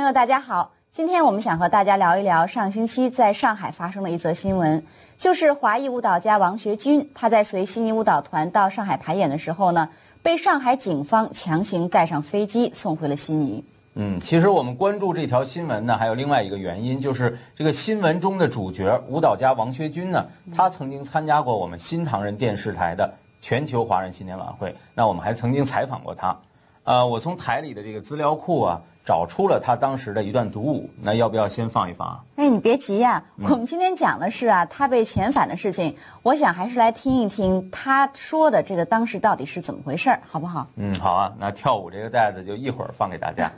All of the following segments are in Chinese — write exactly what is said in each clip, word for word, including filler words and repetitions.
友大家好，今天我们想和大家聊一聊上星期在上海发生的一则新闻，就是华裔舞蹈家王学军，他在随悉尼舞蹈团到上海排演的时候呢，被上海警方强行带上飞机送回了悉尼。 嗯，其实我们关注这条新闻呢，还有另外一个原因，就是这个新闻中的主角舞蹈家王学军呢，他曾经参加过我们新唐人电视台的全球华人新年晚会，那我们还曾经采访过他。呃，我从台里的这个资料库啊，找出了他当时的一段独舞，那要不要先放一放啊？ 哎，你别急呀、啊，我们今天讲的是啊，他被遣返的事情，我想还是来听一听他说的这个当时到底是怎么回事，好不好？ 嗯，好啊，那跳舞这个带子就一会儿放给大家。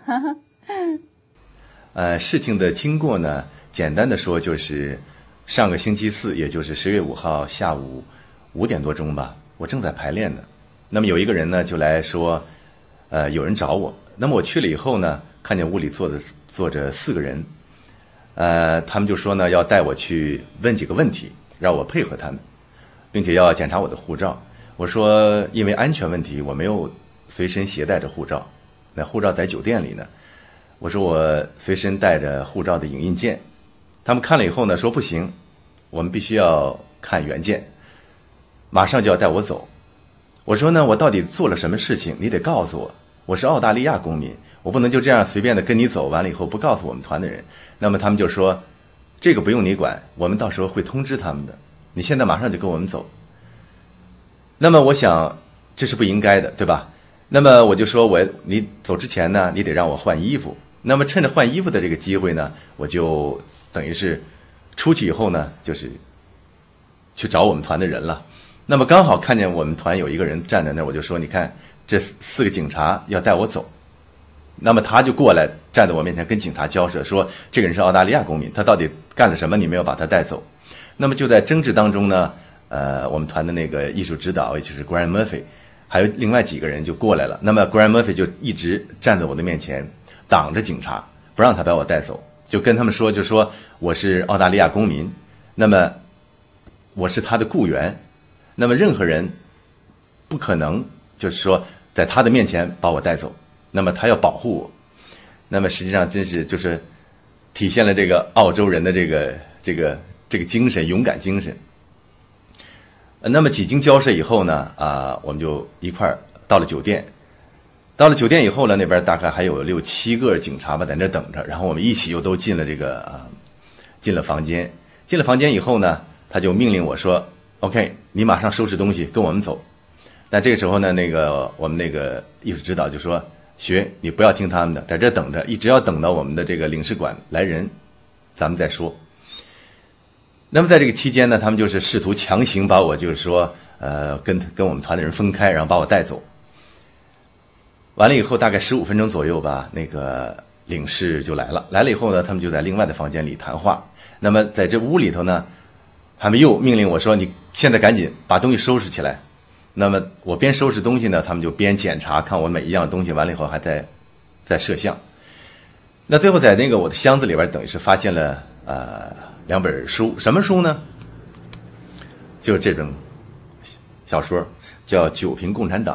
呃，事情的经过呢，简单的说就是上个星期四，也就是十月五号下午五点多钟吧，我正在排练呢。那么有一个人呢就来说，呃，有人找我。那么我去了以后呢，看见屋里坐着坐着四个人，呃，他们就说呢要带我去问几个问题，让我配合他们，并且要检查我的护照。我说因为安全问题，我没有随身携带着护照，那护照在酒店里呢。我说我随身带着护照的影印件，他们看了以后呢说不行，我们必须要看原件，马上就要带我走。我说呢我到底做了什么事情，你得告诉我，我是澳大利亚公民，我不能就这样随便的跟你走，完了以后不告诉我们团的人。那么他们就说这个不用你管，我们到时候会通知他们的，你现在马上就跟我们走。那么我想这是不应该的，对吧？那么我就说我你走之前呢，你得让我换衣服。那么趁着换衣服的这个机会呢，我就等于是出去以后呢，就是去找我们团的人了。那么刚好看见我们团有一个人站在那儿，我就说你看这四个警察要带我走。那么他就过来站在我面前跟警察交涉，说这个人是澳大利亚公民，他到底干了什么，你没有把他带走。那么就在争执当中呢，呃，我们团的那个艺术指导，也就是 Graham Murphy， 还有另外几个人就过来了。那么 Graham Murphy 就一直站在我的面前，挡着警察，不让他把我带走，就跟他们说，就说我是澳大利亚公民，那么我是他的雇员，那么任何人不可能就是说在他的面前把我带走，那么他要保护我。那么实际上真是就是体现了这个澳洲人的这个这个这个精神，勇敢精神。那么几经交涉以后呢，啊，我们就一块儿到了酒店。到了酒店以后呢，那边大概还有六七个警察吧在那等着，然后我们一起又都进了这个啊，进了房间。进了房间以后呢，他就命令我说 ：“OK， 你马上收拾东西，跟我们走。”但这个时候呢，那个我们那个艺术指导就说：“学，你不要听他们的，在这等着，一直要等到我们的这个领事馆来人，咱们再说。”那么在这个期间呢，他们就是试图强行把我就是说，呃，跟跟我们团的人分开，然后把我带走。完了以后大概十五分钟左右吧，那个领事就来了。来了以后呢，他们就在另外的房间里谈话。那么在这屋里头呢，他们又命令我说：“你现在赶紧把东西收拾起来。”那么我边收拾东西呢，他们就边检查，看我每一样东西。完了以后还在在摄像。那最后在那个我的箱子里边，等于是发现了呃两本书。什么书呢？就是这本小说，叫《九评共产党》。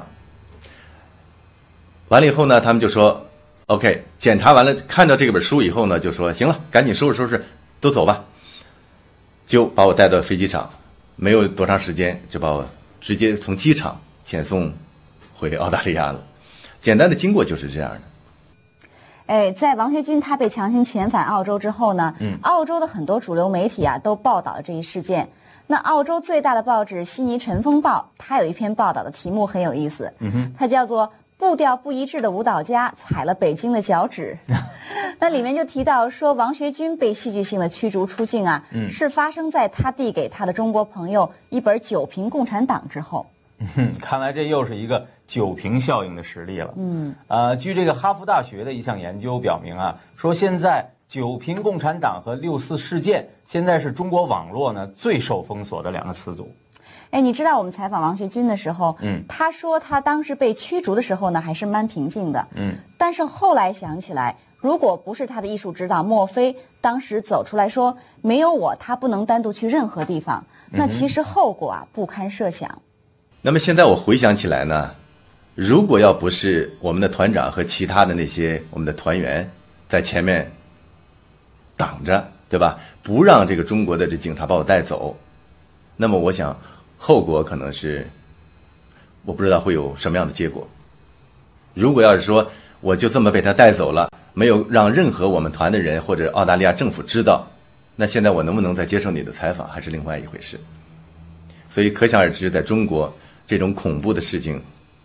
完了以后呢，他们就说 OK， 检查完了，看到这本书以后呢，就说行了，赶紧收拾收拾，都走吧。就把我带到飞机场，没有多长时间就把我直接从机场遣送回澳大利亚了。简单的经过就是这样的。 哎，在王学军他被强行遣返澳洲之后呢，嗯，澳洲的很多主流媒体啊都报道了这一事件。那澳洲最大的报纸《悉尼晨风报》，它有一篇报道的题目很有意思，嗯哼，它叫做步调不一致的舞蹈家踩了北京的脚趾。那里面就提到说，王学军被戏剧性的驱逐出境啊，嗯、是发生在他递给他的中国朋友一本《九评共产党》之后。 嗯，看来这又是一个九评效应的实例了。嗯，呃，据这个哈佛大学的一项研究表明啊，说现在九评共产党和六四事件现在是中国网络呢最受封锁的两个词组。 哎，你知道我们采访王学军的时候，嗯，他说他当时被驱逐的时候呢，还是蛮平静的，嗯，但是后来想起来，如果不是他的艺术指导莫非当时走出来说没有我，他不能单独去任何地方，那其实后果啊不堪设想。 那么现在我回想起来呢，如果要不是我们的团长和其他的那些我们的团员在前面挡着，对吧？不让这个中国的这警察把我带走。那么我想后果可能是我不知道会有什么样的结果。如果要是说我就这么被他带走了，没有让任何我们团的人或者澳大利亚政府知道，那现在我能不能再接受你的采访还是另外一回事。所以可想而知，在中国这种恐怖的事情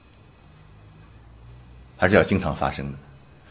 还是要经常发生的。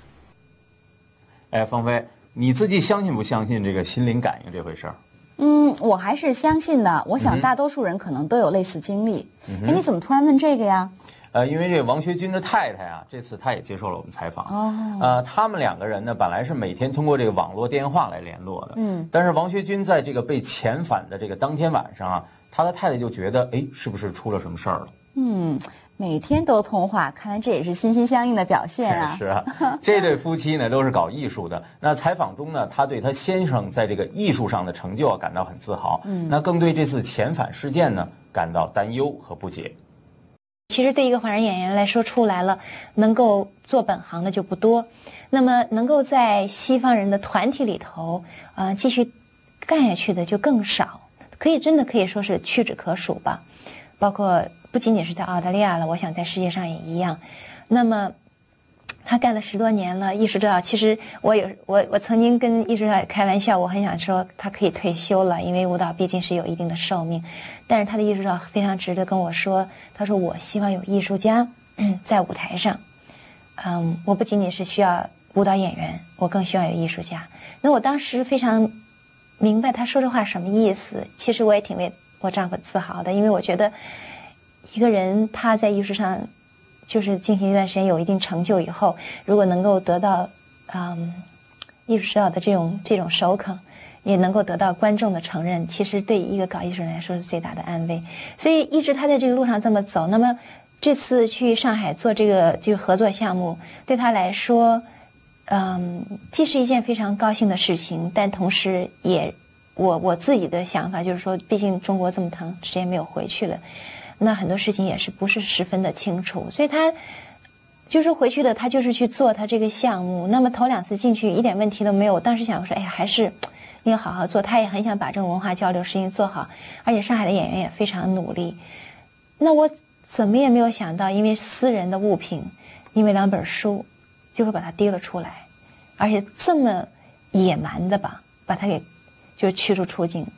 哎，芳菲，你自己相信不相信这个心灵感应这回事儿？ 嗯，我还是相信的。我想大多数人可能都有类似经历。哎、嗯，你怎么突然问这个呀？ 呃，因为这个王学军的太太啊，这次她也接受了我们采访。 哦。 呃，他们两个人呢，本来是每天通过这个网络电话来联络的。 嗯。 但是王学军在这个被遣返的这个当天晚上啊，他的太太就觉得，哎，是不是出了什么事儿了？ 嗯。每天都通话，看来这也是心心相印的表现啊。 是啊，这对夫妻呢都是搞艺术的。那采访中呢，他对他先生在这个艺术上的成就啊感到很自豪。嗯，那更对这次遣返事件呢感到担忧和不解。 其实对一个华人演员来说，出来了能够做本行的就不多，那么能够在西方人的团体里头，呃，继续干下去的就更少，可以真的可以说是屈指可数吧。包括不仅仅是在澳大利亚了，我想在世界上也一样。那么他干了十多年了，艺术指导，其实我有我我曾经跟艺术指导开玩笑，我很想说他可以退休了，因为舞蹈毕竟是有一定的寿命。但是他的艺术指导非常值得跟我说，他说我希望有艺术家在舞台上，嗯，我不仅仅是需要舞蹈演员，我更希望有艺术家。那我当时非常明白他说这话什么意思，其实我也挺为我丈夫自豪的，因为我觉得一个人他在艺术上就是进行一段时间有一定成就以后，如果能够得到嗯艺术指导的这种这种首肯，也能够得到观众的承认，其实对一个搞艺术人来说是最大的安慰。所以一直他在这个路上这么走，那么这次去上海做这个就是合作项目，对他来说嗯既是一件非常高兴的事情，但同时也我我自己的想法就是说，毕竟中国这么长时间没有回去了，那很多事情也是不是十分的清楚，所以他就是回去了，他就是去做他这个项目。那么头两次进去一点问题都没有，我当时想说，哎呀，还是应该好好做。他也很想把这种文化交流事情做好，而且上海的演员也非常努力。那我怎么也没有想到，因为私人的物品，因为两本书，就会把它提了出来，而且这么野蛮的吧，把它给就是驱逐出境。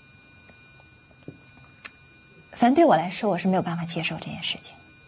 反正对我来说，我是没有办法接受这件事情。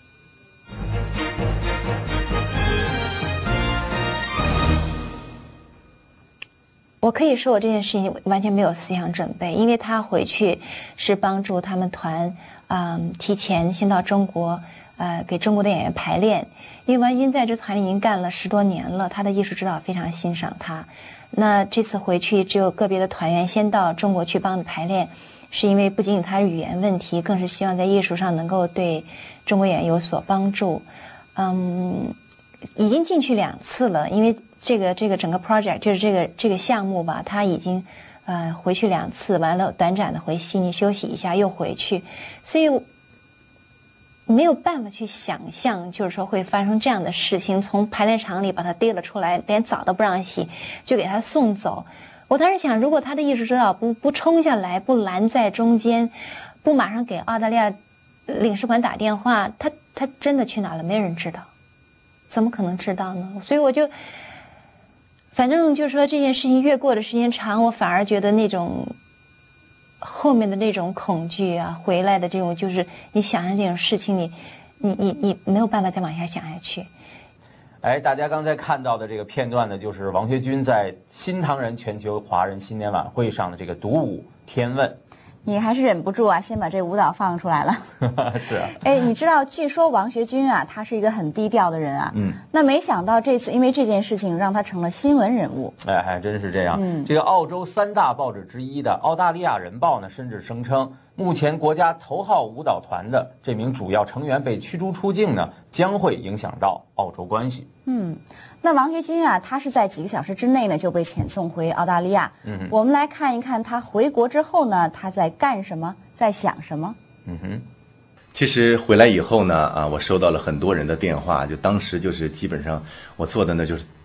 我可以说，我这件事情完全没有思想准备，因为他回去是帮助他们团，嗯，提前先到中国，呃，给中国的演员排练。因为王军在这团里已经干了十多年了，他的艺术指导非常欣赏他。那这次回去，只有个别的团员先到中国去帮着排练。是因为不仅仅他语言问题，更是希望在艺术上能够对中国演员有所帮助。嗯，已经进去两次了，因为这个这个整个 project 就是这个这个项目吧，他已经呃回去两次，完了短暂的回悉尼休息一下，又回去，所以没有办法去想象，就是说会发生这样的事情，从排练场里把他逮了出来，连澡都不让洗，就给他送走。我当时想，如果他的艺术指导不不冲下来，不拦在中间，不马上给澳大利亚领事馆打电话，他他真的去哪了？没人知道，怎么可能知道呢？所以我就，反正就是说这件事情越过的时间长，我反而觉得那种后面的那种恐惧啊，回来的这种就是你想象这种事情，你你你你没有办法再往下想下去。 哎，大家刚才看到的这个片段呢，就是王学军在新唐人全球华人新年晚会上的这个独舞《天问》。 你还是忍不住啊，先把这舞蹈放出来了。 是啊。 哎，你知道，据说王学军啊，他是一个很低调的人啊。 嗯。 那没想到这次因为这件事情，让他成了新闻人物。 哎，还真是这样。 嗯。 这个澳洲三大报纸之一的《澳大利亚人报》呢，甚至声称，目前国家头号舞蹈团的这名主要成员被驱逐出境呢，将会影响到澳洲关系。 嗯，那王学军啊，他是在几个小时之内呢就被遣送回澳大利亚。 嗯哼， 我们来看一看他回国之后呢，他在干什么，在想什么。 嗯哼， 其实回来以后呢，啊，我收到了很多人的电话，就当时就是基本上我做的呢就是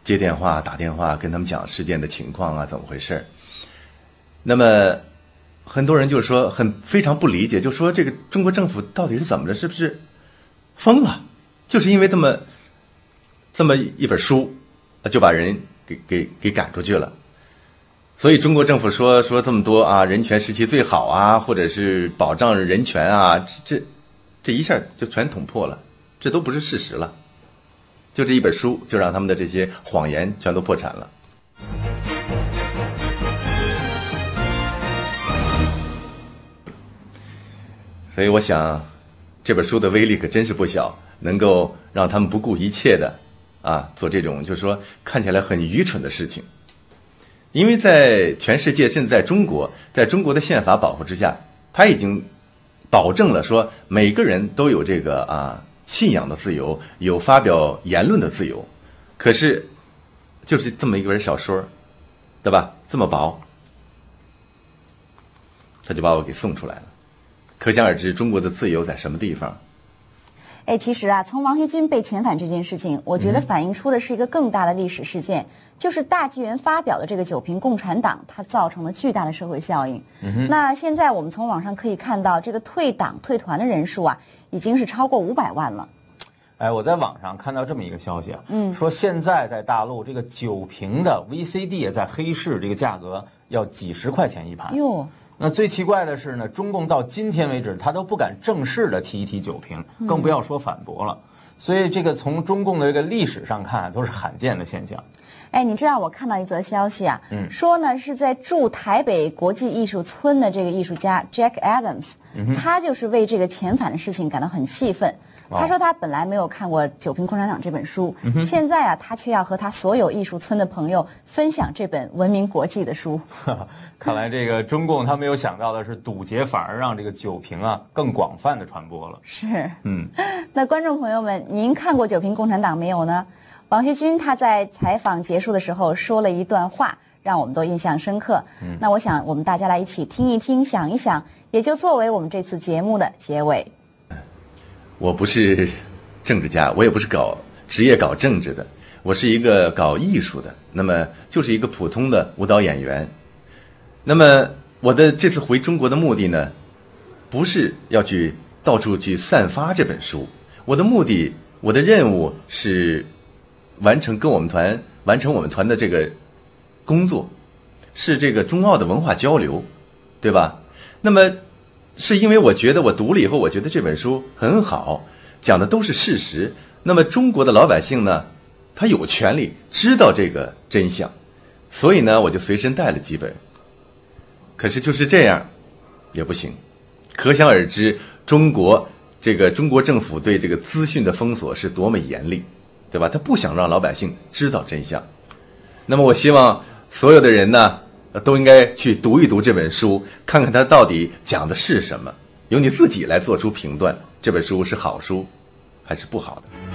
接电话、打电话跟他们讲事件的情况啊，怎么回事。那么很多人就说很非常不理解，就说这个中国政府到底是怎么着，是不是疯了？就是因为这么这么一本书，就把人给给给赶出去了。所以中国政府说说这么多啊，人权时期最好啊，或者是保障人权啊，这这一下就全捅破了，这都不是事实了。就这一本书，就让他们的这些谎言全都破产了。所以我想，这本书的威力可真是不小，能够让他们不顾一切的啊做这种就是说看起来很愚蠢的事情。因为在全世界，甚至在中国，在中国的宪法保护之下，他已经保证了说每个人都有这个啊信仰的自由，有发表言论的自由。可是就是这么一本小说，对吧？这么薄，他就把我给送出来了。可想而知，中国的自由在什么地方？ 哎，其实啊，从王学军被遣返这件事情，我觉得反映出的是一个更大的历史事件，嗯、就是大纪元发表的这个九评共产党，它造成了巨大的社会效应。嗯、那现在我们从网上可以看到，这个退党退团的人数啊，已经是超过五百万了。 哎，我在网上看到这么一个消息啊，嗯，说现在在大陆这个九评的 V C D 在黑市这个价格要几十块钱一盘。 哟。 那最奇怪的是呢，中共到今天为止，他都不敢正式的提一提九评，更不要说反驳了。所以这个从中共的这个历史上看，都是罕见的现象。 哎，你知道我看到一则消息啊，嗯、说呢是在驻台北国际艺术村的这个艺术家 Jack Adams，、嗯、他就是为这个遣返的事情感到很气愤。他说他本来没有看过《九评共产党》这本书，嗯、现在啊，他却要和他所有艺术村的朋友分享这本闻名国际的书。 看来这个中共他没有想到的是，堵截反而让这个九评啊更广泛的传播了。 是， 嗯。 那观众朋友们，您看过《九评共产党》没有呢？王学军他在采访结束的时候说了一段话，让我们都印象深刻。嗯。那我想我们大家来一起听一听，想一想，也就作为我们这次节目的结尾。 我不是政治家，我也不是搞职业搞政治的，我是一个搞艺术的，那么就是一个普通的舞蹈演员。那么我的这次回中国的目的呢，不是要去到处去散发这本书，我的目的，我的任务是完成跟我们团完成我们团的这个工作，是这个中澳的文化交流，对吧？那么是因为我觉得我读了以后，我觉得这本书很好，讲的都是事实。那么中国的老百姓呢，他有权利知道这个真相，所以呢，我就随身带了几本。可是就是这样，也不行。可想而知，中国这个中国政府对这个资讯的封锁是多么严厉，对吧？他不想让老百姓知道真相。那么我希望所有的人呢，都应该去读一读这本书，看看它到底讲的是什么，由你自己来做出评断，这本书是好书还是不好的。